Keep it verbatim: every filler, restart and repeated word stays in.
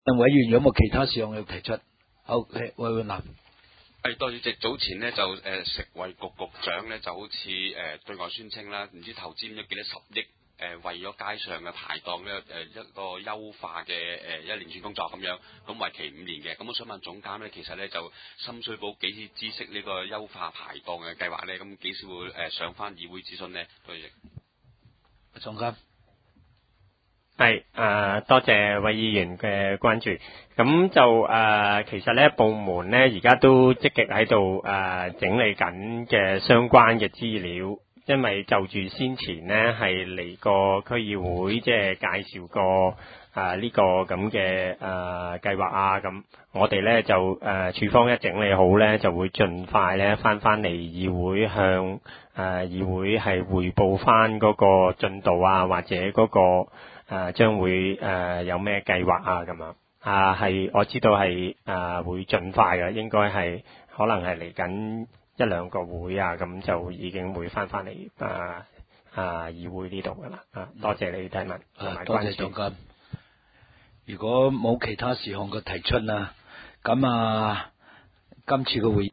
委員有冇其他事項要提出？好，誒，委員南。 係，多謝主席。早前呢，就誒、呃、食衞局局長呢，就好似誒、呃、對外宣稱啦，唔知投資咗幾多十億誒、呃，為咗街上嘅排檔呢誒、呃、一個優化嘅誒、呃、一連串工作咁樣，咁為期五年嘅。咁我想問總監呢，其實呢，就深水埗幾時知悉呢個優化排檔嘅計劃呢？咁幾時會誒、呃、上翻議會諮詢呢？多謝。 總監。 係誒、呃，多謝位議員嘅關注。咁就誒、呃，其實咧部門咧而家都積極喺度誒整理緊嘅相關嘅資料，因為就住先前咧係嚟過區議會，即係介紹過啊呢、這個咁嘅誒計劃啊，咁我哋咧就誒、呃、處方一整理好咧，就會盡快咧翻翻嚟議會向誒、呃、議會係匯報翻嗰個進度啊，或者嗰、那個。誒、呃、將會誒、呃、有咩計劃啊咁樣啊係我知道係誒、呃、會盡快嘅，應該係可能係嚟緊一兩個會啊，咁就已經會翻翻嚟啊啊議會呢度噶啦啊，多謝你提問同埋關注。 多謝總監。如果冇其他事項嘅提出啊，咁啊今次嘅會議